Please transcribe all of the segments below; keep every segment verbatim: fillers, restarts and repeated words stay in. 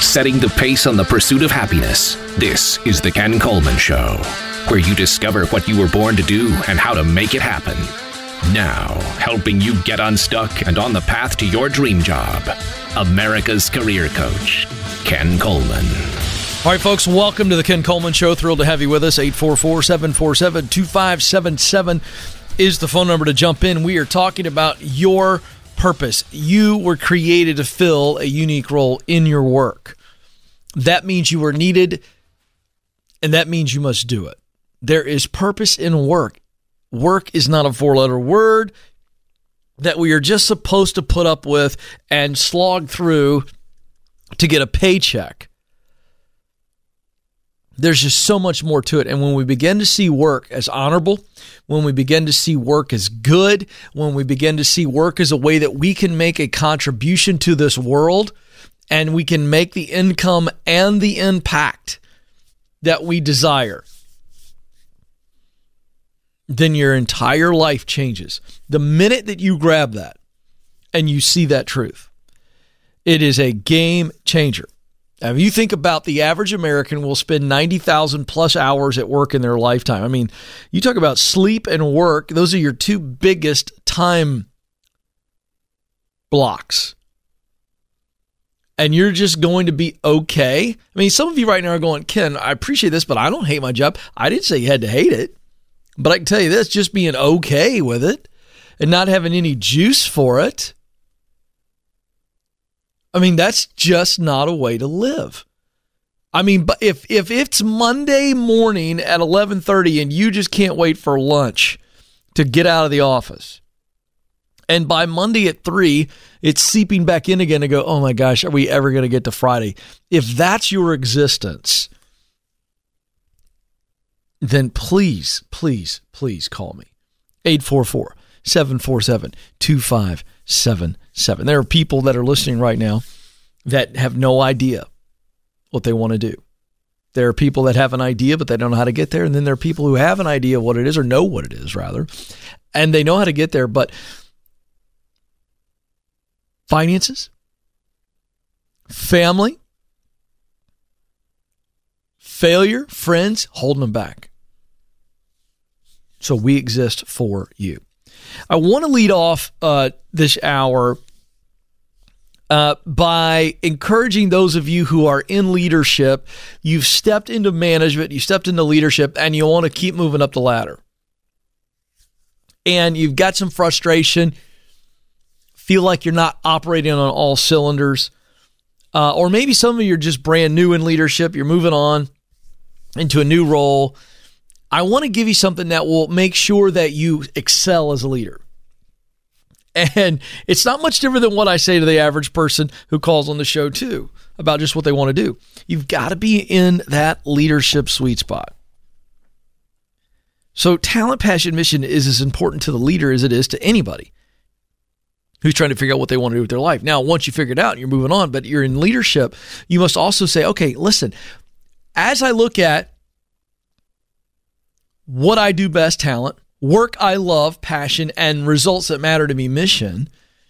setting the pace on the pursuit of happiness. This is The Ken Coleman Show, where you discover what you were born to do and how to make it happen. Now, helping you get unstuck and on the path to your dream job, America's career coach, Ken Coleman. All right, folks, welcome to The Ken Coleman Show. Thrilled to have you with us. eight four four, seven four seven, two five seven seven is the phone number to jump in. We are talking about your purpose. You were created to fill a unique role in your work. That means you are needed, and that means you must do it. There is purpose in work. Work is not a four-letter word that we are just supposed to put up with and slog through to get a paycheck. There's just so much more to it. And when we begin to see work as honorable, when we begin to see work as good, when we begin to see work as a way that we can make a contribution to this world, and we can make the income and the impact that we desire, then your entire life changes. The minute that you grab that and you see that truth, it is a game changer. Now, if you think about the average American will spend ninety thousand plus hours at work in their lifetime. I mean, you talk about sleep and work, those are your two biggest time blocks. And you're just going to be okay. I mean, some of you right now are going, Ken, I appreciate this, but I don't hate my job. I didn't say you had to hate it. But I can tell you this, just being okay with it and not having any juice for it, I mean, that's just not a way to live. I mean, but if if it's Monday morning at eleven thirty and you just can't wait for lunch to get out of the office, and by Monday at three, it's seeping back in again to go, oh my gosh, are we ever going to get to Friday? If that's your existence, then please, please, please call me. eight four four, seven four seven, two five seven seven. There are people that are listening right now that have no idea what they want to do. There are people that have an idea, but they don't know how to get there. And then there are people who have an idea of what it is, or know what it is, rather, and they know how to get there. But finances, family, failure, friends, holding them back. So we exist for you. I want to lead off uh, this hour uh, by encouraging those of you who are in leadership. You've stepped into management, you stepped into leadership, and you want to keep moving up the ladder. And you've got some frustration, feel like you're not operating on all cylinders, uh, or maybe some of you are just brand new in leadership, you're moving on into a new role. I want to give you something that will make sure that you excel as a leader. And it's not much different than what I say to the average person who calls on the show too, about just what they want to do. You've got to be in that leadership sweet spot. So talent, passion, mission is as important to the leader as it is to anybody who's trying to figure out what they want to do with their life. Now, once you figure it out, you're moving on, but you're in leadership, you must also say, okay, listen, as I look at what I do best, talent, work I love, passion, and results that matter to me, mission,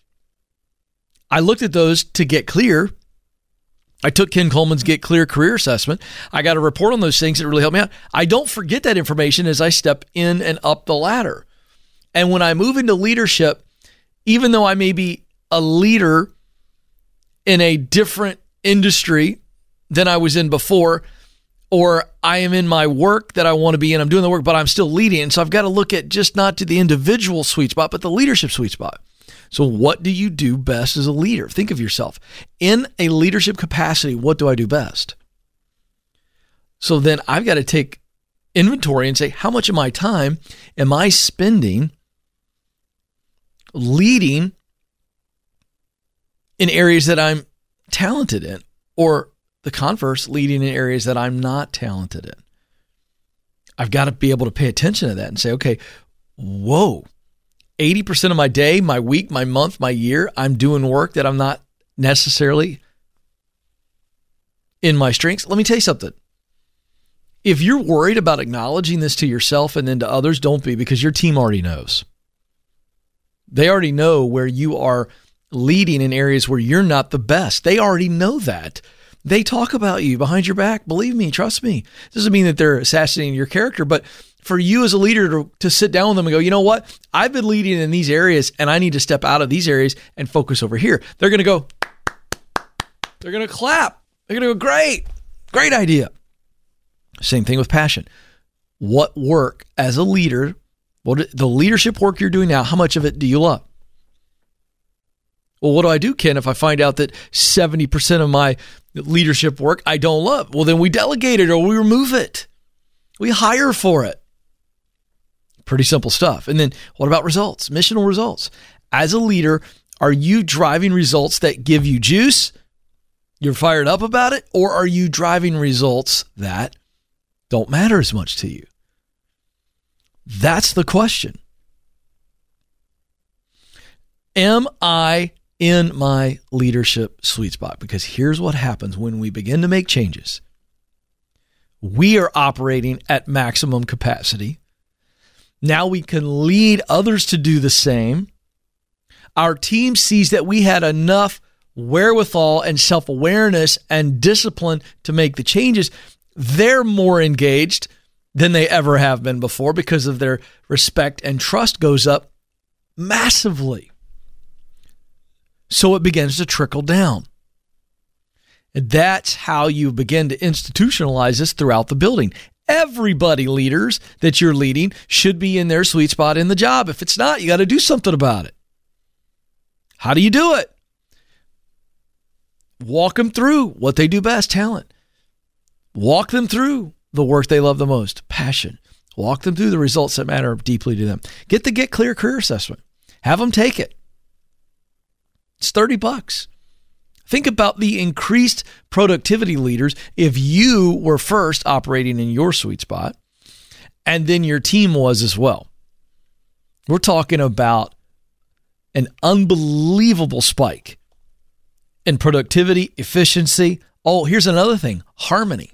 I looked at those to get clear. I took Ken Coleman's Get Clear career assessment. I got a report on those things that really helped me out. I don't forget that information as I step in and up the ladder. And when I move into leadership, even though I may be a leader in a different industry than I was in before, or I am in my work that I want to be in, I'm doing the work, but I'm still leading. And so I've got to look at just not to the individual sweet spot, but the leadership sweet spot. So what do you do best as a leader? Think of yourself. In a leadership capacity, what do I do best? So then I've got to take inventory and say, how much of my time am I spending leading in areas that I'm talented in, or the converse, leading in areas that I'm not talented in? I've got to be able to pay attention to that and say, okay, whoa, eighty percent of my day, my week, my month, my year, I'm doing work that I'm not necessarily in my strengths. Let me tell you something. If you're worried about acknowledging this to yourself and then to others, don't be, because your team already knows. They already know where you are leading in areas where you're not the best. They already know that. they talk about you behind your back. Believe me, trust me. It doesn't mean that they're assassinating your character, but for you as a leader to, to sit down with them and go, you know what? I've been leading in these areas and I need to step out of these areas and focus over here. They're going to go, they're going to clap. They're going to go, great, great idea. Same thing with passion. What work as a leader, what the leadership work you're doing now, how much of it do you love? Well, what do I do, Ken, if I find out that seventy percent of my leadership work I don't love? Well, then we delegate it or we remove it. We hire for it. Pretty simple stuff. And then what about results? Missional results. As a leader, are you driving results that give you juice? You're fired up about it? Or are you driving results that don't matter as much to you? That's the question. Am I in my leadership sweet spot? Because here's what happens when we begin to make changes. We are operating at maximum capacity. Now we can lead others to do the same. Our team sees that we had enough wherewithal and self-awareness and discipline to make the changes. They're more engaged than they ever have been before because of their respect and trust goes up massively. So it begins to trickle down. And that's how you begin to institutionalize this throughout the building. Everybody, leaders that you're leading, should be in their sweet spot in the job. If it's not, you got to do something about it. How do you do it? Walk them through what they do best, talent. Walk them through the work they love the most, passion. Walk them through the results that matter deeply to them. Get the Get Clear Career Assessment. Have them take it. It's thirty bucks. Think about the increased productivity leaders if you were first operating in your sweet spot and then your team was as well. We're talking about an unbelievable spike in productivity, efficiency. Oh, here's another thing, harmony.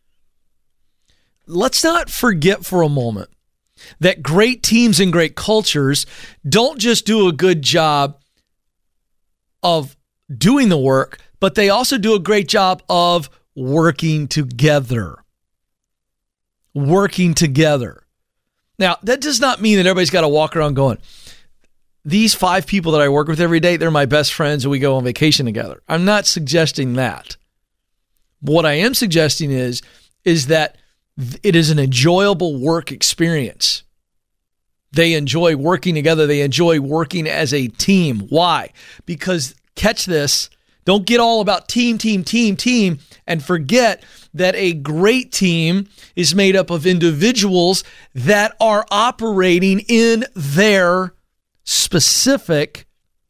Let's not forget for a moment that great teams and great cultures don't just do a good job of doing the work, but they also do a great job of working together. Working together. Now, that does not mean that everybody's got to walk around going, these five people that I work with every day, they're my best friends and we go on vacation together. I'm not suggesting that. What I am suggesting is, is that it is an enjoyable work experience. They enjoy working together. They enjoy working as a team. Why? Because, catch this, don't get all about team, team, team, team, and forget that a great team is made up of individuals that are operating in their specific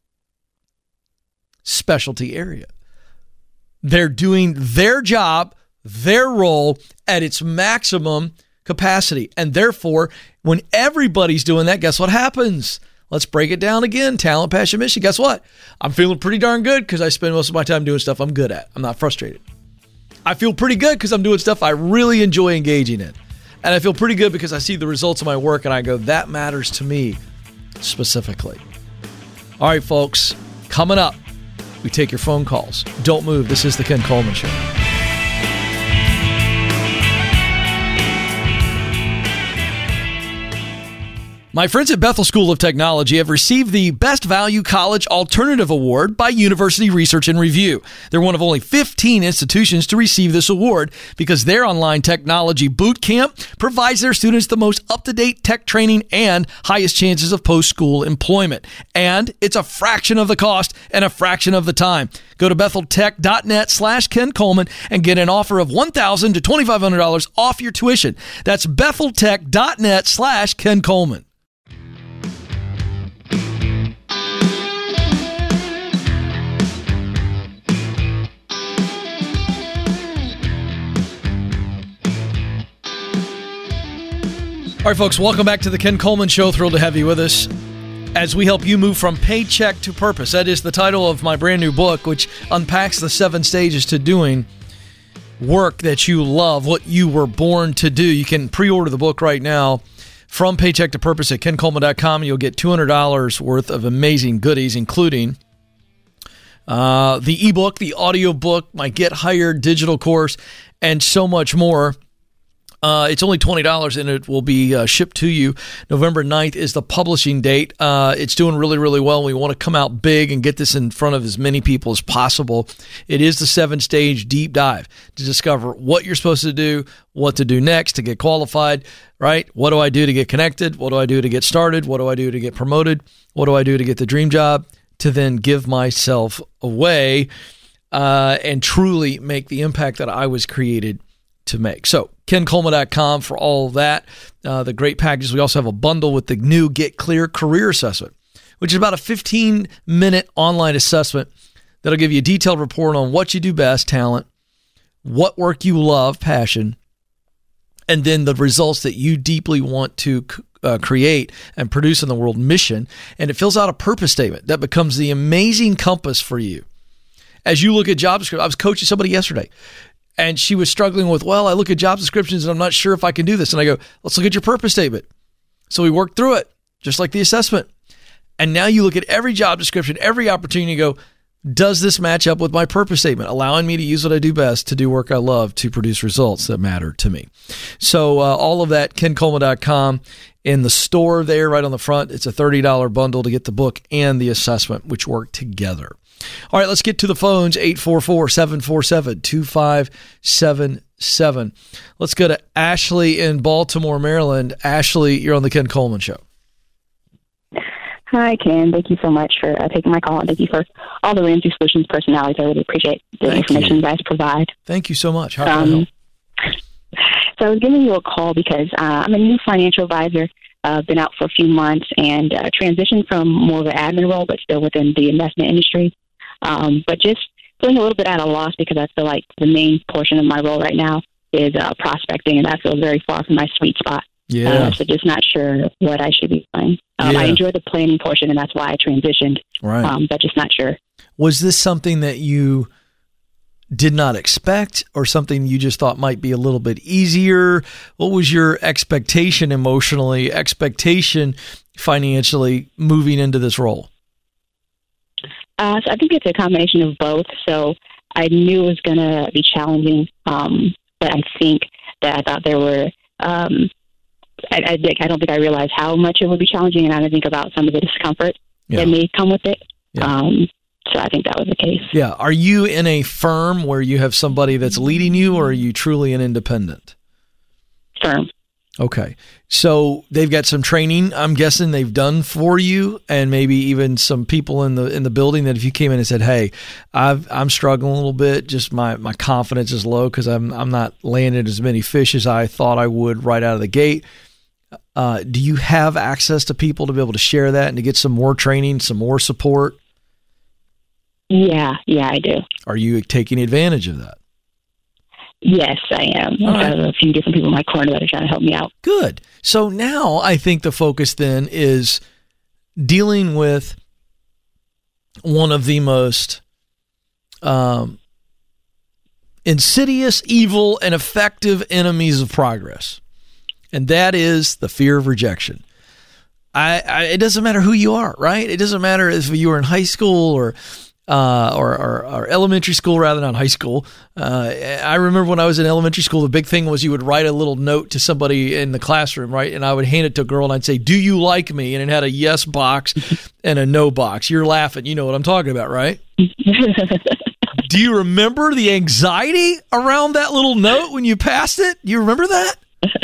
specialty area. They're doing their job, their role at its maximum capacity. And therefore, when everybody's doing that, guess what happens? Let's break it down again. Talent, passion, mission. Guess what? I'm feeling pretty darn good because I spend most of my time doing stuff I'm good at. I'm not frustrated. I feel pretty good because I'm doing stuff I really enjoy engaging in. And I feel pretty good because I see the results of my work and I go, that matters to me specifically. All right, folks, coming up, we take your phone calls. Don't move. This is the Ken Coleman Show. My friends at Bethel School of Technology have received the Best Value College Alternative Award by University Research and Review. They're one of only fifteen institutions to receive this award because their online technology boot camp provides their students the most up-to-date tech training and highest chances of post-school employment. And it's a fraction of the cost and a fraction of the time. Go to betheltech.net slash Ken Coleman and get an offer of one thousand dollars to twenty-five hundred dollars off your tuition. That's betheltech.net slash Ken Coleman. All right, folks, welcome back to the Ken Coleman Show. Thrilled to have you with us as we help you move from paycheck to purpose. That is the title of my brand new book, which unpacks the seven stages to doing work that you love, what you were born to do. You can pre-order the book right now from Paycheck to Purpose at ken coleman dot com. You'll get two hundred dollars worth of amazing goodies, including uh, the ebook, the audio book, my Get Hired digital course, and so much more. Uh, it's only twenty dollars, and it will be uh, shipped to you. November ninth is the publishing date. Uh, it's doing really, really well. We want to come out big and get this in front of as many people as possible. It is the seven-stage deep dive to discover what you're supposed to do, what to do next to get qualified, right? What do I do to get connected? What do I do to get started? What do I do to get promoted? What do I do to get the dream job? To then give myself away uh, and truly make the impact that I was created to make. So ken coleman dot com for all of that. Uh, the great packages. We also have a bundle with the new Get Clear Career Assessment, which is about a fifteen-minute online assessment that'll give you a detailed report on what you do best, talent, what work you love, passion, and then the results that you deeply want to uh, create and produce in the world, mission. And it fills out a purpose statement that becomes the amazing compass for you. As you look at job descriptions, I was coaching somebody yesterday, and she was struggling with, well, I look at job descriptions and I'm not sure if I can do this. And I go, let's look at your purpose statement. So we worked through it, just like the assessment. And now you look at every job description, every opportunity, and go, does this match up with my purpose statement, allowing me to use what I do best to do work I love to produce results that matter to me? So uh, all of that, ken coleman dot com. In the store there, right on the front, it's a thirty dollars bundle to get the book and the assessment, which work together. All right, let's get to the phones, eight four four, seven four seven, two five seven seven. Let's go to Ashley in Baltimore, Maryland. Ashley, you're on the Ken Coleman Show. Hi, Ken. Thank you so much for uh, taking my call, and thank you for all the Ramsey Solutions personalities. I really appreciate the Thank information you. you guys provide. Thank you so much. How can um, I help? So I was giving you a call because uh, I'm a new financial advisor. I've uh, been out for a few months and uh, transitioned from more of an admin role, but still within the investment industry. Um, but just feeling a little bit at a loss because I feel like the main portion of my role right now is uh, prospecting, and that feels very far from my sweet spot. Yeah. Uh, so just not sure what I should be doing. Um, yeah. I enjoy the planning portion, and that's why I transitioned. Right. Um, but just not sure. Was this something that you did not expect, or something you just thought might be a little bit easier? What was your expectation emotionally, expectation financially moving into this role? Uh, so I think it's a combination of both. So I knew it was going to be challenging, um, but I think that I thought there were, um, I, I, I don't think I realized how much it would be challenging, and I didn't think about some of the discomfort yeah. that may come with it. Yeah. Um, so I think that was the case. Yeah. Are you in a firm where you have somebody that's leading you, or are you truly an independent? Firm. Okay. So they've got some training, I'm guessing, they've done for you, and maybe even some people in the in the building that if you came in and said, hey, I've, I'm struggling a little bit, just my, my confidence is low because I'm, I'm not landing as many fish as I thought I would right out of the gate. Uh, do you have access to people to be able to share that and to get some more training, some more support? Yeah, yeah, I do. Are you taking advantage of that? Yes, I am. I have a few different people in my corner that are trying to help me out. Good. So now I think the focus then is dealing with one of the most um, insidious, evil, and effective enemies of progress, and that is the fear of rejection. I, I it doesn't matter who you are, right? It doesn't matter if you were in high school or Uh, or, or, or elementary school rather than high school. Uh, I remember when I was in elementary school, the big thing was you would write a little note to somebody in the classroom, right? And I would hand it to a girl and I'd say, do you like me? And it had a yes box and a no box. You're laughing. You know what I'm talking about, right? Do you remember the anxiety around that little note when you passed it? You remember that?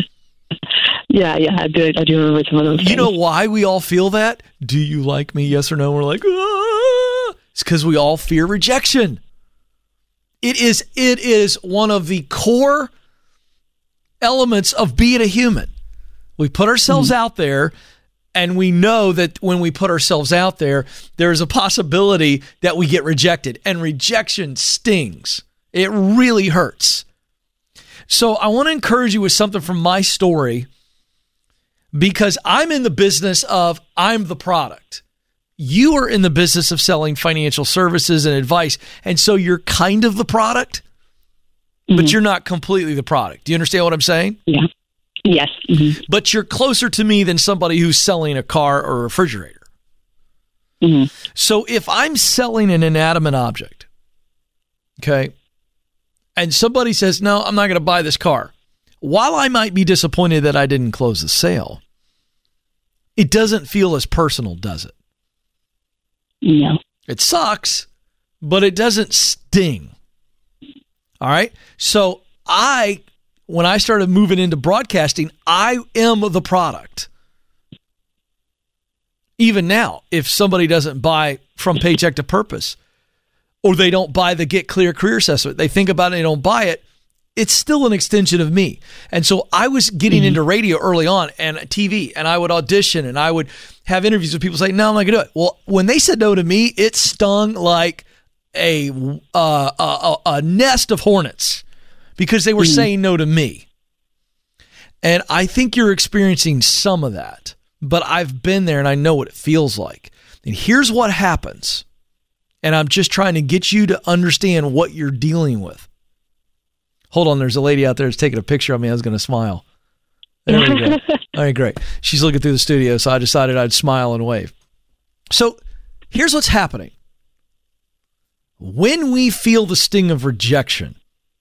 Yeah, yeah, I do. I do remember some of those things. You know why we all feel that? Do you like me? Yes or no? We're like, ah. It's because we all fear rejection. It is, it is one of the core elements of being a human. We put ourselves mm-hmm. out there, and we know that when we put ourselves out there, there is a possibility that we get rejected, and rejection stings. It really hurts. So I want to encourage you with something from my story, because I'm in the business of I'm the product. You are in the business of selling financial services and advice, and so you're kind of the product, mm-hmm. but you're not completely the product. Do you understand what I'm saying? Yeah. Yes. Mm-hmm. But you're closer to me than somebody who's selling a car or a refrigerator. Mm-hmm. So if I'm selling an inanimate object, okay, and somebody says, no, I'm not going to buy this car, while I might be disappointed that I didn't close the sale, it doesn't feel as personal, does it? No. It sucks, but it doesn't sting. All right? So I, when I started moving into broadcasting, I am the product. Even now, if somebody doesn't buy From Paycheck to Purpose, or they don't buy the Get Clear Career Assessment, they think about it and they don't buy it, it's still an extension of me. And so I was getting mm-hmm. into radio early on and T V, and I would audition and I would have interviews with people saying, no, I'm not going to do it. Well, when they said no to me, it stung like a uh, a, a nest of hornets because they were mm-hmm. saying no to me. And I think you're experiencing some of that, but I've been there and I know what it feels like. And here's what happens. And I'm just trying to get you to understand what you're dealing with. Hold on, there's a lady out there that's taking a picture of me. I was going to smile. There we go. All right, great. She's looking through the studio, so I decided I'd smile and wave. So here's what's happening. When we feel the sting of rejection,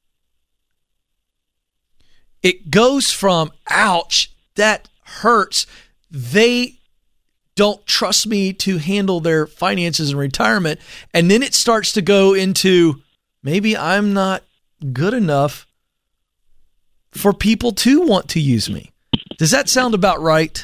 it goes from, ouch, that hurts. They don't trust me to handle their finances and retirement. And then it starts to go into, maybe I'm not good enough for people to want to use me. Does that sound about right?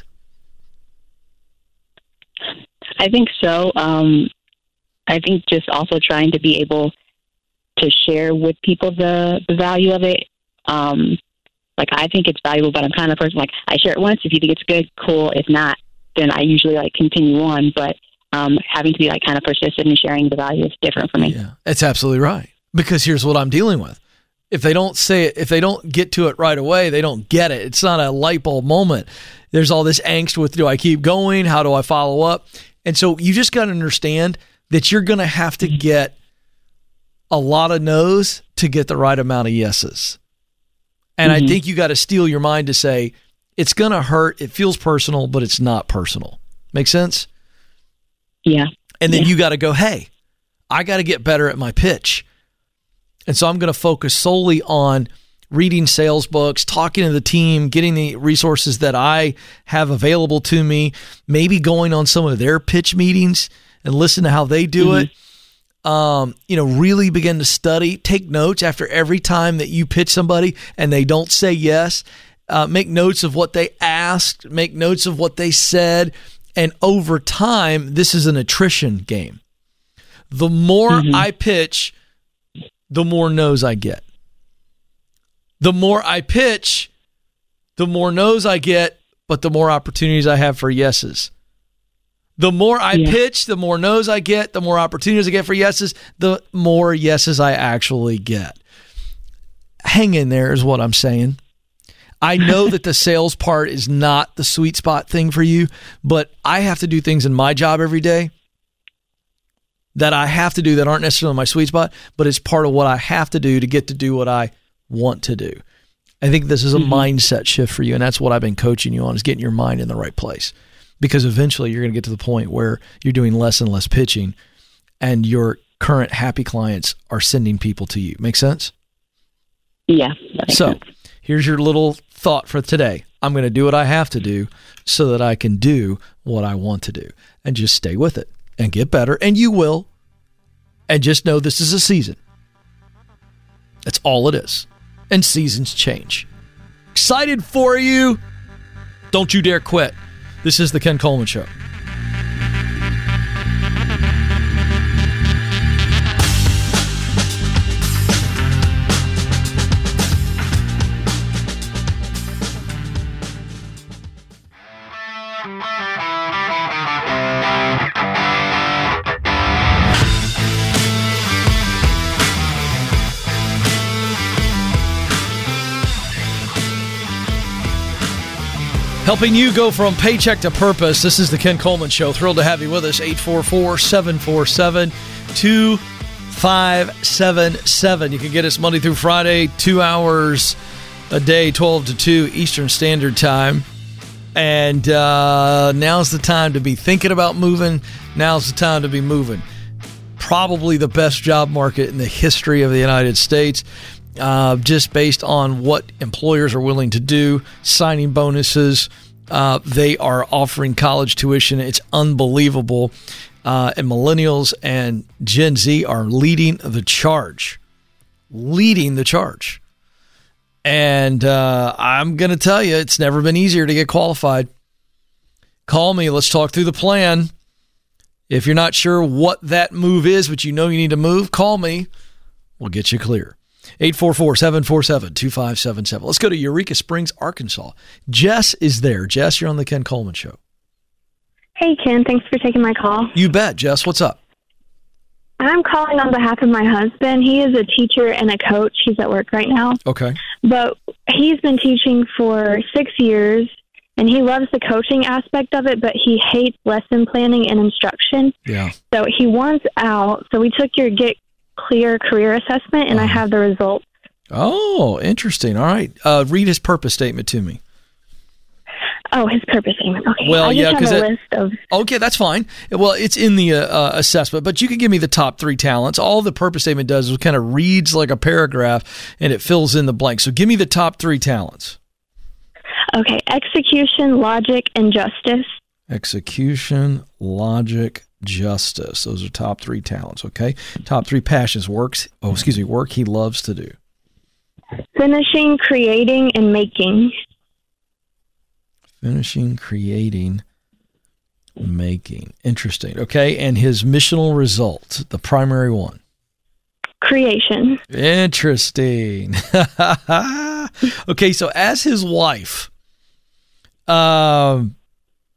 I think so. Um, I think just also trying to be able to share with people the, the value of it. Um, like, I think it's valuable, but I'm kind of the person, like, I share it once. If you think it's good, cool. If not, then I usually, like, continue on. But um, having to be, like, kind of persistent in sharing the value is different for me. Yeah, that's absolutely right. Because here's what I'm dealing with. If they don't say it, if they don't get to it right away, they don't get it. It's not a light bulb moment. There's all this angst with, do I keep going? How do I follow up? And so you just got to understand that you're going to have to get a lot of no's to get the right amount of yeses. And mm-hmm. I think you got to steel your mind to say, it's going to hurt. It feels personal, but it's not personal. Make sense? Yeah. And then yeah. you got to go, hey, I got to get better at my pitch. And so I'm going to focus solely on reading sales books, talking to the team, getting the resources that I have available to me, maybe going on some of their pitch meetings and listen to how they do mm-hmm. it. Um, you know, really begin to study, take notes after every time that you pitch somebody and they don't say yes. Uh, make notes of what they asked, make notes of what they said. And over time, this is an attrition game. The more mm-hmm. I pitch, the more no's I get. The more I pitch, the more no's I get, but the more opportunities I have for yeses. The more I yeah. pitch, the more no's I get, the more opportunities I get for yeses, the more yeses I actually get. Hang in there is what I'm saying. I know that the sales part is not the sweet spot thing for you, but I have to do things in my job every day that I have to do that aren't necessarily my sweet spot, but it's part of what I have to do to get to do what I want to do. I think this is a mm-hmm. mindset shift for you, and that's what I've been coaching you on, is getting your mind in the right place. Because eventually you're going to get to the point where you're doing less and less pitching, and your current happy clients are sending people to you. Make sense? Yeah. That makes so sense. Here's your little thought for today. I'm going to do what I have to do so that I can do what I want to do, and just stay with it and get better. And you will. And just know this is a season. That's all it is. And seasons change. Excited for you. Don't you dare quit. This is the Ken Coleman Show. Helping you go from paycheck to purpose. This is the Ken Coleman Show. Thrilled to have you with us. eight four four, seven four seven, two five seven seven. You can get us Monday through Friday, two hours a day, twelve to two Eastern Standard Time. And uh, now's the time to be thinking about moving. Now's the time to be moving. Probably the best job market in the history of the United States, uh, just based on what employers are willing to do, signing bonuses. Uh, they are offering college tuition. It's unbelievable. Uh, and millennials and Gen Z are leading the charge. Leading the charge. And uh, I'm going to tell you, it's never been easier to get qualified. Call me. Let's talk through the plan. If you're not sure what that move is, but you know you need to move, call me. We'll get you clear. eight four four, seven four seven, two five seven seven. Let's go to Eureka Springs, Arkansas. Jess is there. Jess, you're on the Ken Coleman Show. Hey, Ken. Thanks for taking my call. You bet. Jess, what's up? I'm calling on behalf of my husband. He is a teacher and a coach. He's at work right now. Okay. But he's been teaching for six years, and he loves the coaching aspect of it, but he hates lesson planning and instruction. Yeah. So he wants out. So we took your Get Clear career assessment, and uh-huh. I have the results. Oh, interesting. All right. Uh, read his purpose statement to me. Oh, his purpose statement. Okay. Well, I just yeah, have because a list of. Okay, that's fine. Well, it's in the uh, uh, assessment, but you can give me the top three talents. All the purpose statement does is kind of reads like a paragraph, and it fills in the blank. So, give me the top three talents. Okay, execution, logic, and justice. Execution, logic, justice. Those are top three talents. Okay, top three passions. Works. Oh, excuse me. Work he loves to do. Finishing, creating, and making. Finishing, creating, making. Interesting. Okay, and his missional result, the primary one. Creation. Interesting. Okay, so as his wife, um,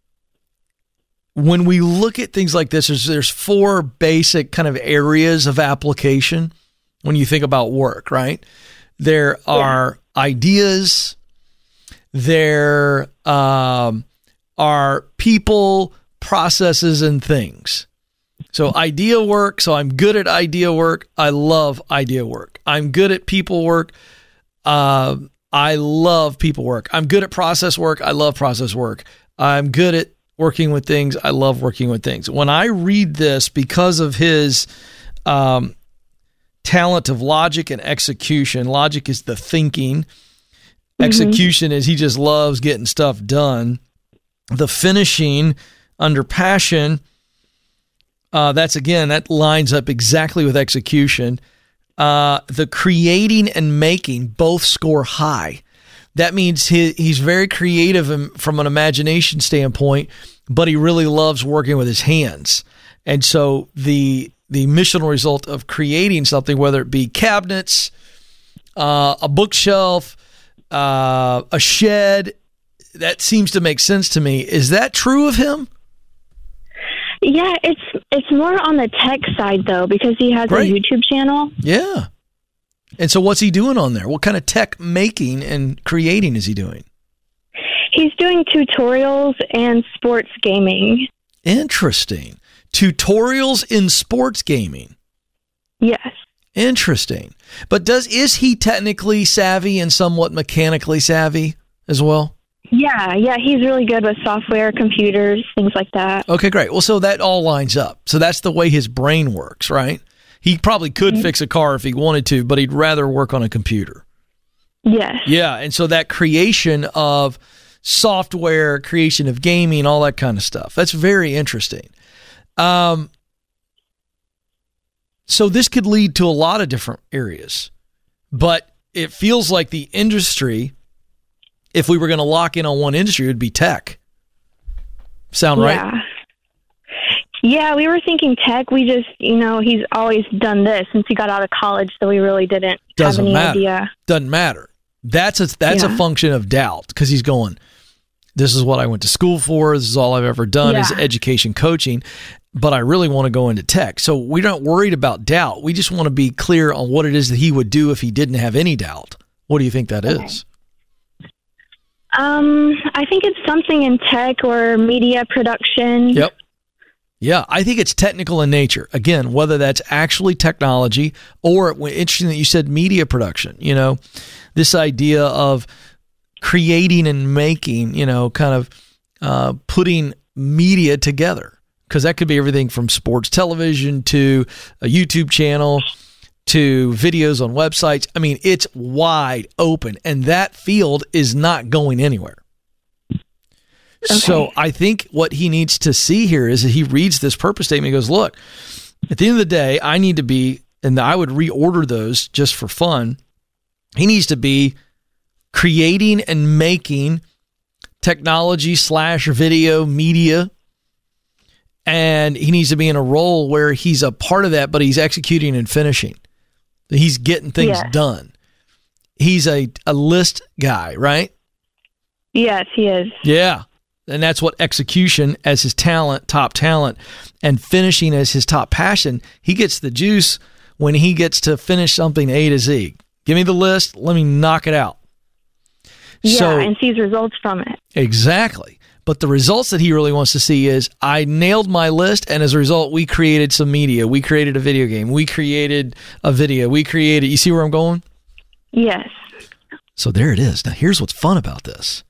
when we look at things like this, there's, there's four basic kind of areas of application when you think about work, right? There are yeah. ideas. There um, are people, processes, and things. So idea work. So I'm good at idea work. I love idea work. I'm good at people work. Uh, I love people work. I'm good at process work. I love process work. I'm good at working with things. I love working with things. When I read this, because of his um, talent of logic and execution, logic is the thinking. Execution is he just loves getting stuff done. The finishing under passion, uh, that's again, that lines up exactly with execution. Uh, the creating and making both score high. That means he, he's very creative from an imagination standpoint, but he really loves working with his hands. And so the the missional result of creating something, whether it be cabinets, uh, a bookshelf, Uh, a shed, that seems to make sense to me. Is that true of him? Yeah, it's it's more on the tech side, though, because he has Great. a YouTube channel. Yeah. And so what's he doing on there? What kind of tech making and creating is he doing? He's doing tutorials and sports gaming. Interesting. Tutorials in sports gaming. Yes. Interesting. But does is he technically savvy and somewhat mechanically savvy as well? Yeah, yeah, he's really good with software, computers, things like that. Okay, great. Well, so that all lines up. So that's the way his brain works, right? He probably could mm-hmm. fix a car if he wanted to, but he'd rather work on a computer. Yes. Yeah, and so that creation of software, creation of gaming, all that kind of stuff. That's very interesting. Um So this could lead to a lot of different areas, but it feels like the industry, if we were going to lock in on one industry, it would be tech. Sound right? Yeah. Yeah, we were thinking tech. We just, you know, he's always done this since he got out of college, so we really didn't Doesn't have any matter. idea. Doesn't matter. That's a, that's yeah. a function of doubt because he's going, this is what I went to school for. This is all I've ever done yeah. is education coaching. But I really want to go into tech. So we're not worried about doubt. We just want to be clear on what it is that he would do if he didn't have any doubt. What do you think that okay. is? Um, I think it's something in tech or media production. Yep. Yeah, I think it's technical in nature. Again, whether that's actually technology or, interesting that you said media production, you know, this idea of creating and making, you know, kind of uh, putting media together, because that could be everything from sports television to a YouTube channel to videos on websites. I mean, it's wide open, and that field is not going anywhere. Okay. So I think what he needs to see here is that he reads this purpose statement. He goes, look, at the end of the day, I need to be, and I would reorder those just for fun. He needs to be creating and making technology slash video media, and he needs to be in a role where he's a part of that, but he's executing and finishing. He's getting things yes. done. He's a, a list guy, right? Yes, he is. Yeah. And that's what execution as his talent, top talent, and finishing as his top passion. He gets the juice when he gets to finish something A to Z. Give me the list. Let me knock it out. Yeah, so, and sees results from it. Exactly. But the results that he really wants to see is I nailed my list, and as a result, we created some media. We created a video game. We created a video. We created, you see where I'm going? Yes. So there it is. Now, here's what's fun about this.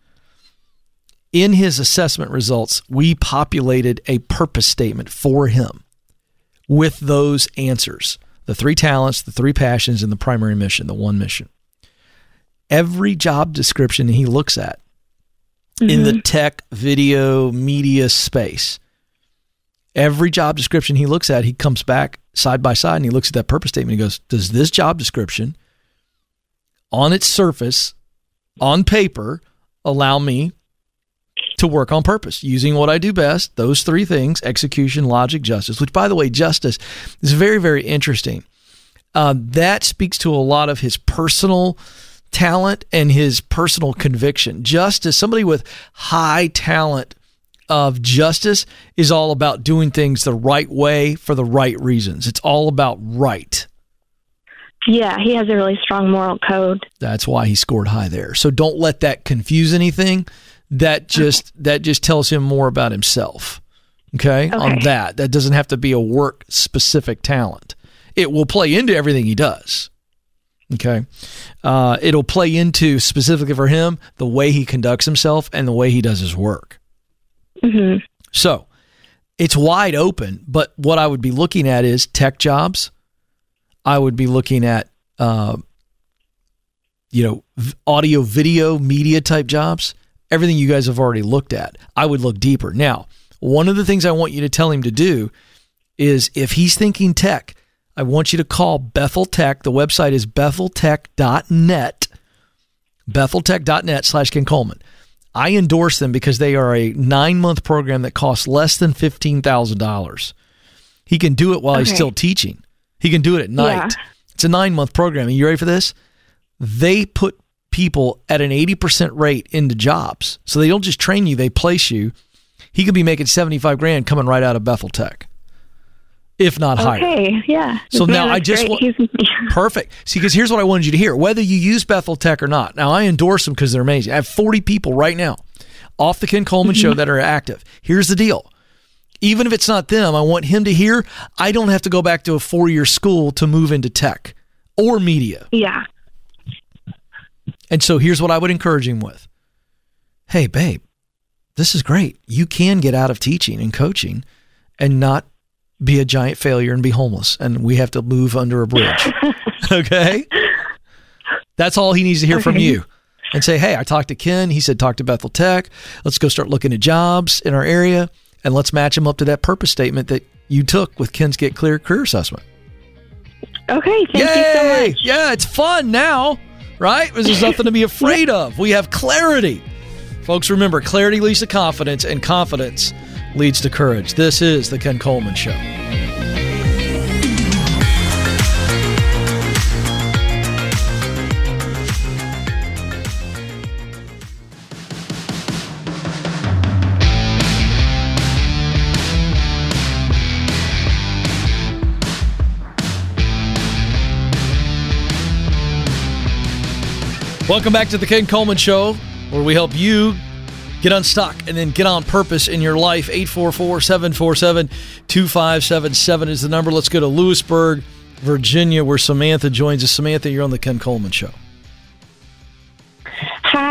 In his assessment results, we populated a purpose statement for him with those answers. The three talents, the three passions, and the primary mission, the one mission. Every job description he looks at mm-hmm. in the tech, video, media space, every job description he looks at, he comes back side by side and he looks at that purpose statement and he goes, does this job description on its surface, on paper, allow me to work on purpose using what I do best, those three things, execution, logic, justice, which, by the way, justice is very, very interesting. Uh, that speaks to a lot of his personal talent and his personal conviction. Justice, somebody with high talent of justice is all about doing things the right way for the right reasons. It's all about right. Yeah, he has a really strong moral code. That's why he scored high there. So don't let that confuse anything. That just that just tells him more about himself. Okay? Okay. On that. That doesn't have to be a work specific talent. It will play into everything he does. Okay? Uh, it'll play into, specifically for him, the way he conducts himself and the way he does his work. Mm-hmm. So, it's wide open, but what I would be looking at is tech jobs. I would be looking at, uh, you know, v- audio, video, media type jobs. Everything you guys have already looked at. I would look deeper. Now, one of the things I want you to tell him to do is if he's thinking tech, I want you to call Bethel Tech. The website is bethel tech dot net, bethel tech dot net slash Ken Coleman. I endorse them because they are a nine-month program that costs less than fifteen thousand dollars. He can do it while okay. he's still teaching. He can do it at night. Yeah. It's a nine-month program. Are you ready for this? They put people at an eighty percent rate into jobs. So they don't just train you, they place you. He could be making seventy-five grand coming right out of Bethel Tech, if not higher. Okay, yeah. So Man, now I just want, perfect. See, because here's what I wanted you to hear. Whether you use Bethel Tech or not, now I endorse them because they're amazing. I have forty people right now off the Ken Coleman mm-hmm. show that are active. Here's the deal. Even if it's not them, I want him to hear, I don't have to go back to a four-year school to move into tech or media. Yeah. And so here's what I would encourage him with. Hey, babe, this is great. You can get out of teaching and coaching and not be a giant failure and be homeless. And we have to move under a bridge. Okay? That's all he needs to hear okay. from you. And say, hey, I talked to Ken. He said, talk to Bethel Tech. Let's go start looking at jobs in our area. And let's match him up to that purpose statement that you took with Ken's Get Clear career assessment. Okay, thank Yay! you so much. Yeah, it's fun now. Right? There's nothing to be afraid of. We have clarity. Folks, remember, clarity leads to confidence, and confidence leads to courage. This is The Ken Coleman Show. Welcome back to the Ken Coleman Show, where we help you get unstuck and then get on purpose in your life. eight four four, seven four seven, two five seven seven is the number. Let's go to Lewisburg, Virginia, where Samantha joins us. Samantha, you're on the Ken Coleman Show. Hi.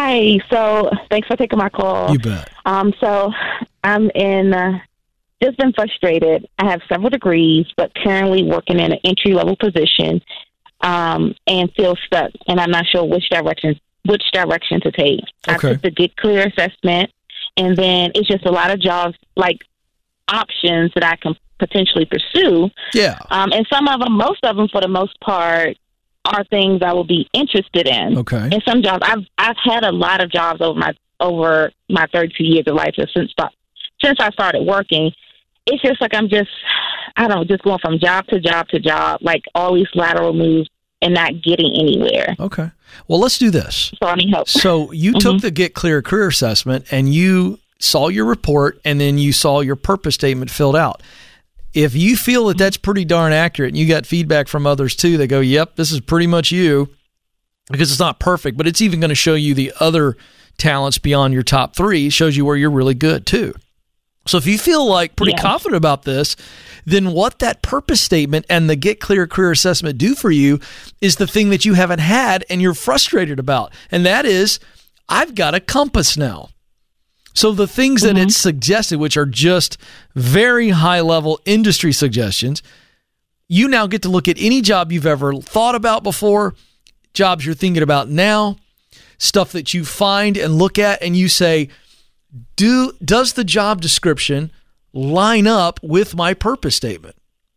Hi. So thanks for taking my call. You bet. Um, so I'm in, uh, just been frustrated. I have several degrees, but currently working in an entry level position, um, and feel stuck. And I'm not sure which direction, which direction to take. Okay. I took the Get Clear assessment, and then it's just a lot of jobs, like options that I can potentially pursue. Yeah. Um, and some of them, most of them, for the most part, are things I will be interested in. Okay. And some jobs, I've I've had a lot of jobs over my over my thirty-two years of life since since I started working. It's just like I'm just I don't know, just going from job to job to job, like all these lateral moves and not getting anywhere. Okay. Well, let's do this. So I need help. So you mm-hmm. took the Get Clear career assessment and you saw your report and then you saw your purpose statement filled out. If you feel that that's pretty darn accurate and you got feedback from others too, they go, yep, this is pretty much you, because it's not perfect, but it's even going to show you the other talents beyond your top three. It shows you where you're really good too. So if you feel like pretty yeah. confident about this, then what that purpose statement and the Get Clear career assessment do for you is the thing that you haven't had and you're frustrated about. And that is, I've got a compass now. So the things that mm-hmm. it's suggested, which are just very high-level industry suggestions, you now get to look at any job you've ever thought about before, jobs you're thinking about now, stuff that you find and look at, and you say, "Do does the job description line up with my purpose statement?"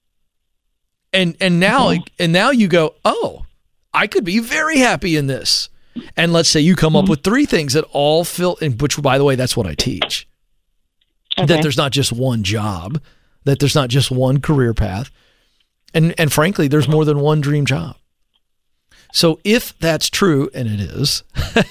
And and now mm-hmm. and now you go, "Oh, I could be very happy in this." And let's say you come up with three things that all fill, and which, by the way, that's what I teach. Okay. That there's not just one job, that there's not just one career path. And and frankly, there's more than one dream job. So if that's true, and it is,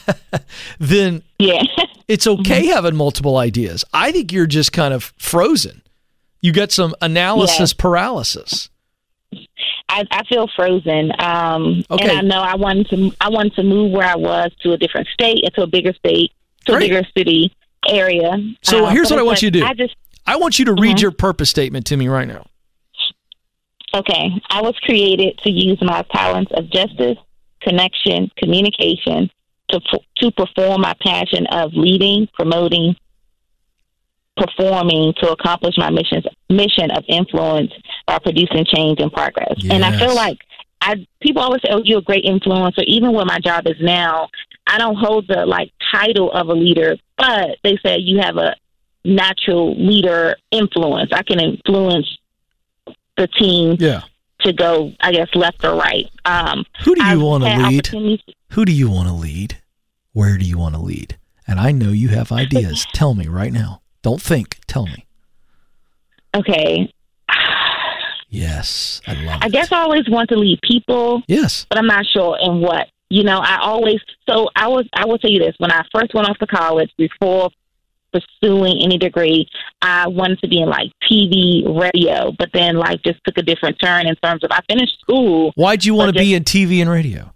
then yeah. it's okay mm-hmm. having multiple ideas. I think you're just kind of frozen. You got some analysis yeah. paralysis. I, I feel frozen, um, okay. and I know I wanted to. I wanted to move where I was to a different state, into a bigger state, to Great. a bigger city area. So uh, here's what I want like, you to do. I just, I want you to mm-hmm. read your purpose statement to me right now. Okay, I was created to use my talents of justice, connection, communication to to perform my passion of leading, promoting, performing to accomplish my mission mission of influence by producing change and progress. Yes. And I feel like I people always say, "Oh, you're a great influencer." Even where my job is now, I don't hold the like title of a leader, but they say you have a natural leader influence. I can influence the team yeah. to go, I guess, left or right. Um, Who do you want to lead? Who do you want to lead? Where do you want to lead? And I know you have ideas. Tell me right now. Don't think. Tell me. Okay. Yes, I love I it. guess I always want to lead people. Yes. But I'm not sure in what. You know, I always, so I was, I will tell you this. When I first went off to college, before pursuing any degree, I wanted to be in like T V, radio, but then life just took a different turn in terms of I finished school. Why'd you want to be in T V and radio?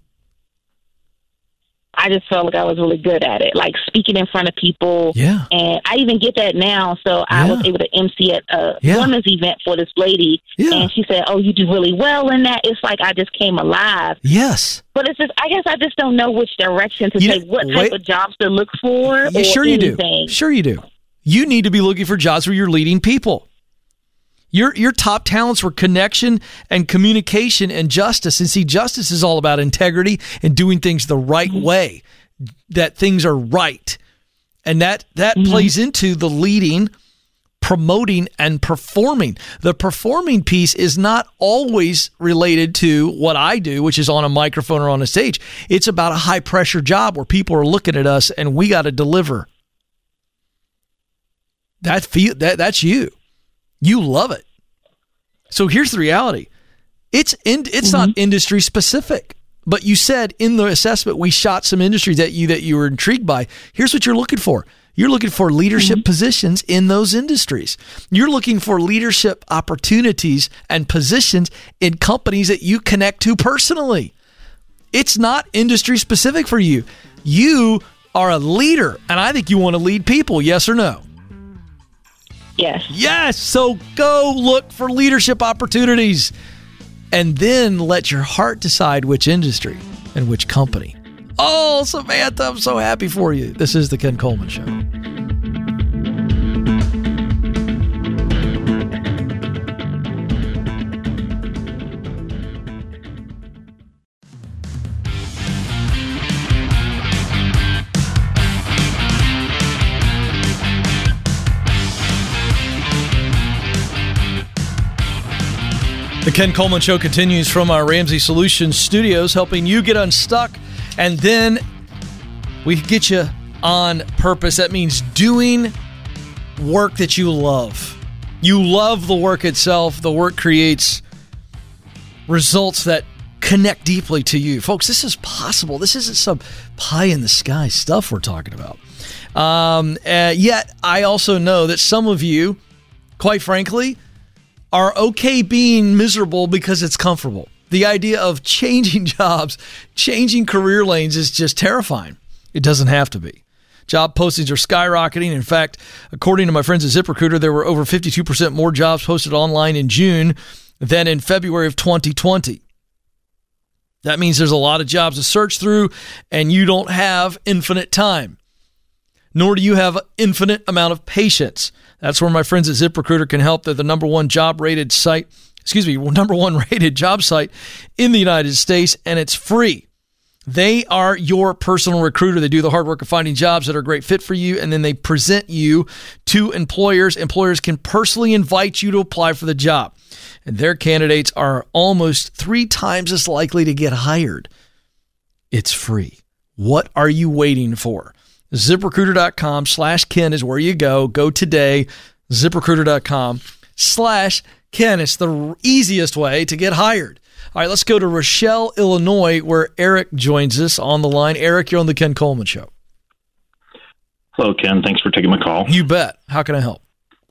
I just felt like I was really good at it, like speaking in front of people. Yeah. And I even get that now. So I yeah. was able to M C at a yeah. women's event for this lady. Yeah. And she said, "Oh, you do really well in that." It's like I just came alive. Yes. But it's just, I guess I just don't know which direction to you take, what type wait. of jobs to look for. Yeah, or sure anything. you do. Sure you do. You need to be looking for jobs where you're leading people. Your your top talents were connection and communication and justice. And see, justice is all about integrity and doing things the right mm-hmm. way. That things are right. And that, that mm-hmm. plays into the leading, promoting, and performing. The performing piece is not always related to what I do, which is on a microphone or on a stage. It's about a high-pressure job where people are looking at us and we got to deliver. That feel that That's you. You love it. So here's the reality. It's in, it's mm-hmm. not industry specific. But you said in the assessment, we shot some industries at you that you were intrigued by. Here's what you're looking for. You're looking for leadership mm-hmm. positions in those industries. You're looking for leadership opportunities and positions in companies that you connect to personally. It's not industry specific for you. You are a leader, and I think you want to lead people. Yes or no? Yes. Yes. So go look for leadership opportunities. And then let your heart decide which industry and which company. Oh, Samantha, I'm so happy for you. This is the Ken Coleman Show. The Ken Coleman Show continues from our Ramsey Solutions studios, helping you get unstuck, and then we get you on purpose. That means doing work that you love. You love the work itself. The work creates results that connect deeply to you. Folks, this is possible. This isn't some pie-in-the-sky stuff we're talking about. Um, uh, yet, I also know that some of you, quite frankly, are okay being miserable because it's comfortable. The idea of changing jobs, changing career lanes is just terrifying. It doesn't have to be. Job postings are skyrocketing. In fact, according to my friends at ZipRecruiter, there were over fifty-two percent more jobs posted online in June than in February of twenty twenty. That means there's a lot of jobs to search through, and you don't have infinite time. Nor do you have an infinite amount of patience. That's where my friends at ZipRecruiter can help. They're the number one job rated site, excuse me, number one rated job site in the United States, and it's free. They are your personal recruiter. They do the hard work of finding jobs that are a great fit for you, and then they present you to employers. Employers can personally invite you to apply for the job, and their candidates are almost three times as likely to get hired. It's free. What are you waiting for? ZipRecruiter.com slash Ken is where you go. Go today. ZipRecruiter.com slash Ken. It's the easiest way to get hired. All right, let's go to Rochelle, Illinois, where Eric joins us on the line. Eric, you're on the Ken Coleman Show. Hello, Ken. Thanks for taking my call. You bet. How can I help?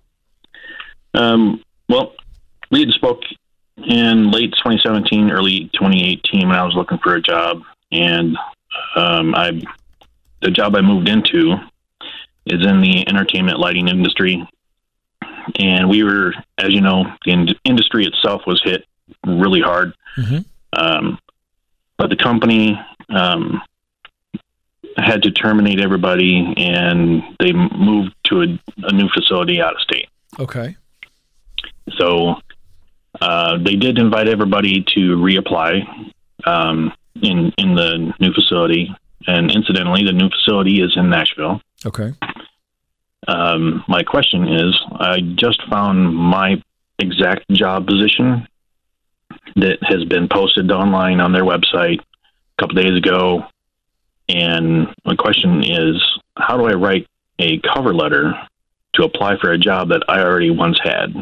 Um, well, we had spoke in late twenty seventeen, early twenty eighteen when I was looking for a job, and um, I... the job I moved into is in the entertainment lighting industry. And we were, as you know, the in- industry itself was hit really hard. Mm-hmm. Um, but the company um, had to terminate everybody, and they moved to a, a new facility out of state. Okay. So uh, they did invite everybody to reapply um, in, in the new facility. And incidentally, the new facility is in Nashville. Okay. Um, my question is, I just found my exact job position that has been posted online on their website a couple days ago. And my question is, how do I write a cover letter to apply for a job that I already once had?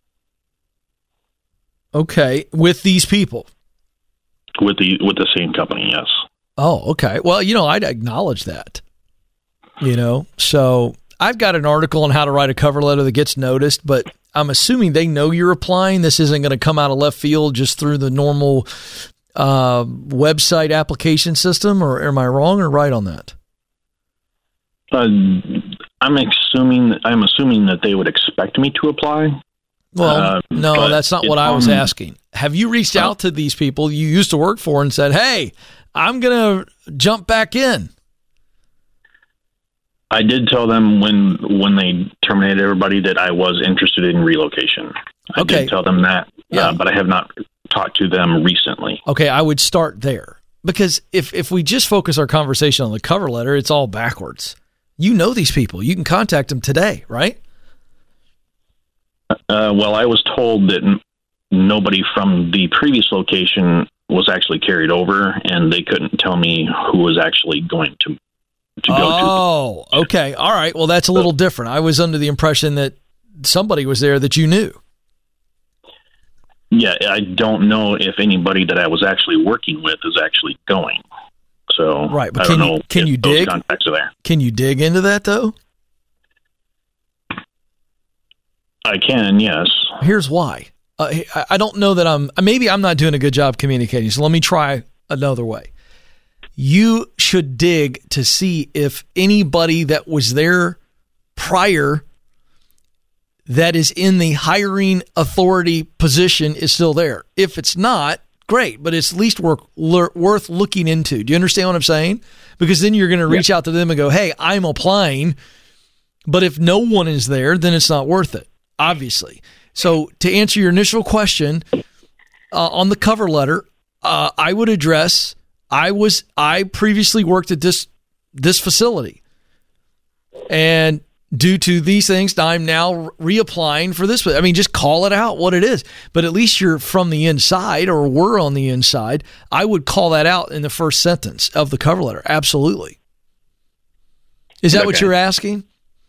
Okay. With these people? With the with the same company, yes. Oh, okay. Well, you know, I'd acknowledge that, you know, so I've got an article on how to write a cover letter that gets noticed, but I'm assuming they know you're applying. This isn't going to come out of left field just through the normal uh, website application system, or am I wrong or right on that? Uh, I'm assuming, I'm assuming that they would expect me to apply. Well, uh, no, that's not what I was um, asking. Have you reached out to these people you used to work for and said, hey, I'm going to jump back in? I did tell them when when they terminated everybody that I was interested in relocation. I okay. did tell them that, yeah. uh, but I have not talked to them recently. Okay, I would start there. Because if, if we just focus our conversation on the cover letter, it's all backwards. You know these people. You can contact them today, right? Uh, well, I was told that n- nobody from the previous location was actually carried over, and they couldn't tell me who was actually going to to go oh, to. Oh, okay. All right. Well, that's a little different. I was under the impression that somebody was there that you knew. Yeah, I don't know if anybody that I was actually working with is actually going. So right, but I can don't you know can if you those dig? contacts are there. Can you dig into that though? I can, yes. Here's why. Uh, I don't know that I'm, maybe I'm not doing a good job communicating, so let me try another way. You should dig to see if anybody that was there prior that is in the hiring authority position is still there. If it's not, great, but it's at least worth, worth looking into. Do you understand what I'm saying? Because then you're going to reach yeah. out to them and go, hey, I'm applying. But if no one is there, then it's not worth it, obviously. So to answer your initial question, uh, on the cover letter, uh, I would address, I was, I previously worked at this, this facility. And due to these things, I'm now reapplying for this. I mean, just call it out what it is. But at least you're from the inside, or we're on the inside. I would call that out in the first sentence of the cover letter. Absolutely. Is that okay. what you're asking?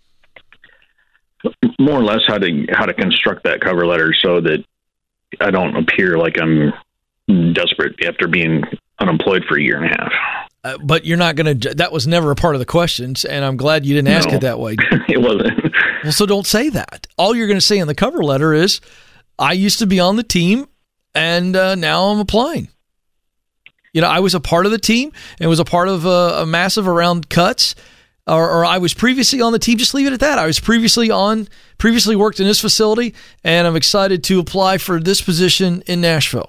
More or less how to how to construct that cover letter so that I don't appear like I'm desperate after being unemployed for a year and a half. Uh, but you're not going to, that was never a part of the questions, and I'm glad you didn't ask no, it that way. It wasn't. Well, so don't say that. All you're going to say in the cover letter is, I used to be on the team, and uh, now I'm applying. You know, I was a part of the team, and was a part of a, a massive around cuts, or, or I was previously on the team. Just leave it at that. I was previously on, previously worked in this facility, and I'm excited to apply for this position in Nashville.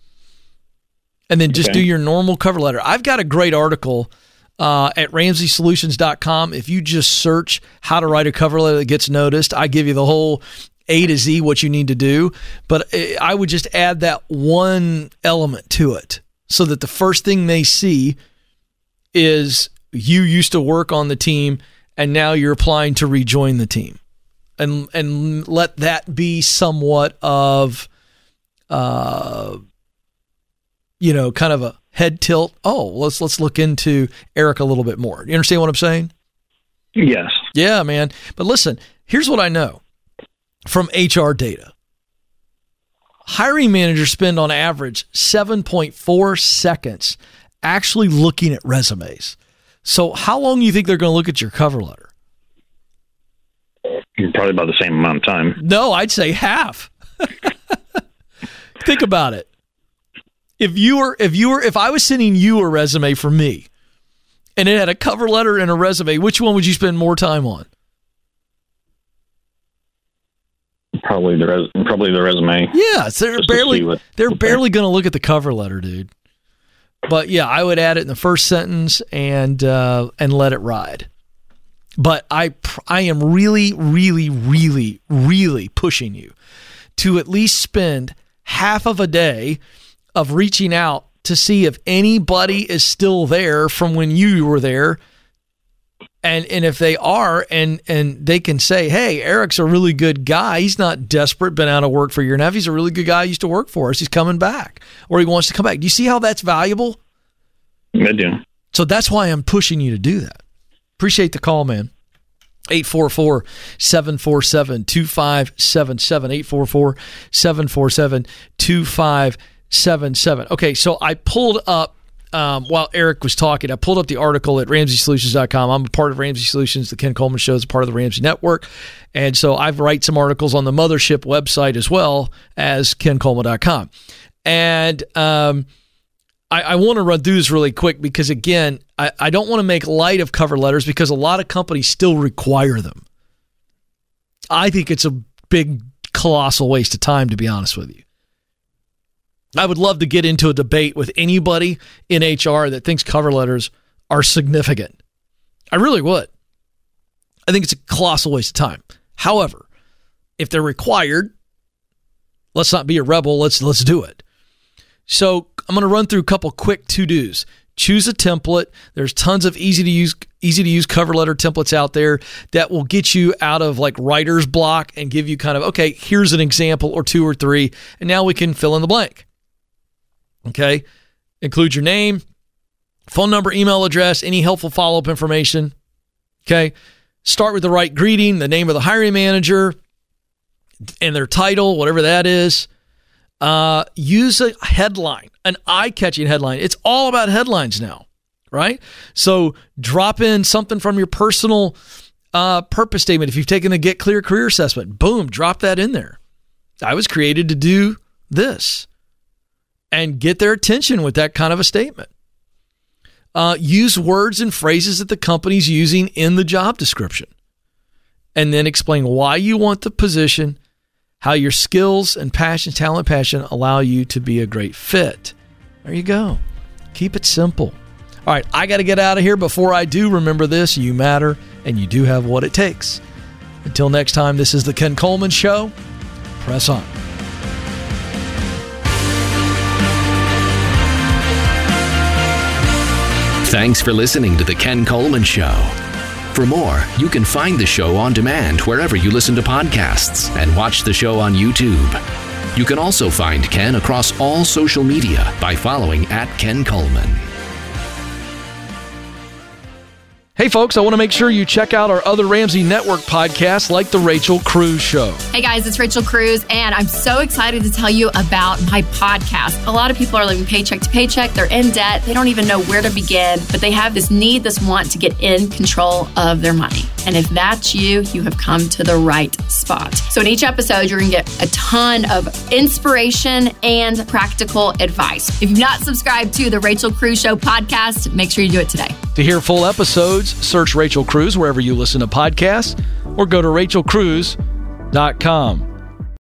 And then just okay. do your normal cover letter. I've got a great article uh, at ramsey solutions dot com. If you just search how to write a cover letter that gets noticed, I give you the whole A to Z what you need to do. But I would just add that one element to it so that the first thing they see is you used to work on the team and now you're applying to rejoin the team. And, and let that be somewhat of... Uh, you know, kind of a head tilt. Oh, let's let's look into Eric a little bit more. You understand what I'm saying? Yes. Yeah, man. But listen, here's what I know from H R data. Hiring managers spend on average seven point four seconds actually looking at resumes. So how long do you think they're going to look at your cover letter? Probably about the same amount of time. No, I'd say half. Think about it. If you were, if you were, if I was sending you a resume for me, and it had a cover letter and a resume, which one would you spend more time on? Probably the res, probably the resume. Yeah, so they're barely what, they're barely going to look at the cover letter, dude. But yeah, I would add it in the first sentence and uh, and let it ride. But I I am really, really, really, really pushing you to at least spend half of a day of reaching out to see if anybody is still there from when you were there. And and if they are, and and they can say, hey, Eric's a really good guy. He's not desperate, been out of work for a year and a half. He's a really good guy. He used to work for us. He's coming back, or he wants to come back. Do you see how that's valuable? I do. So that's why I'm pushing you to do that. Appreciate the call, man. eight four four, seven four seven, two five seven seven, eight four four, seven four seven, two five seven seven. Okay, so I pulled up, um, while Eric was talking, I pulled up the article at ramsey solutions dot com. I'm a part of Ramsey Solutions. The Ken Coleman Show is a part of the Ramsey Network. And so I've write some articles on the mothership website as well as ken coleman dot com. And um, I, I want to run through this really quick because, again, I, I don't want to make light of cover letters because a lot of companies still require them. I think it's a big, colossal waste of time, to be honest with you. I would love to get into a debate with anybody in H R that thinks cover letters are significant. I really would. I think it's a colossal waste of time. However, if they're required, let's not be a rebel. Let's let's do it. So I'm going to run through a couple quick to-dos. Choose a template. There's tons of easy to use easy to use cover letter templates out there that will get you out of like writer's block and give you kind of, okay, here's an example or two or three, and now we can fill in the blank. Okay, include your name, phone number, email address, any helpful follow-up information. Okay, start with the right greeting, the name of the hiring manager, and their title, whatever that is. Uh, use a headline, an eye-catching headline. It's all about headlines now, right? So drop in something from your personal uh, purpose statement. If you've taken the Get Clear career assessment, boom, drop that in there. I was created to do this. And get their attention with that kind of a statement. Uh, use words and phrases that the company's using in the job description. And then explain why you want the position, how your skills and passion, talent, passion allow you to be a great fit. There you go. Keep it simple. All right, I got to get out of here. Before I do, remember this: you matter and you do have what it takes. Until next time, this is the Ken Coleman Show. Press on. Thanks for listening to The Ken Coleman Show. For more, you can find the show on demand wherever you listen to podcasts and watch the show on YouTube. You can also find Ken across all social media by following at Ken Coleman. Hey folks, I want to make sure you check out our other Ramsey Network podcasts like The Rachel Cruz Show. Hey guys, it's Rachel Cruz, and I'm so excited to tell you about my podcast. A lot of people are living paycheck to paycheck. They're in debt. They don't even know where to begin, but they have this need, this want to get in control of their money. And if that's you, you have come to the right spot. So in each episode, you're going to get a ton of inspiration and practical advice. If you've not subscribed to the Rachel Cruz Show podcast, make sure you do it today. To hear full episodes, search Rachel Cruz wherever you listen to podcasts or go to rachel cruz dot com.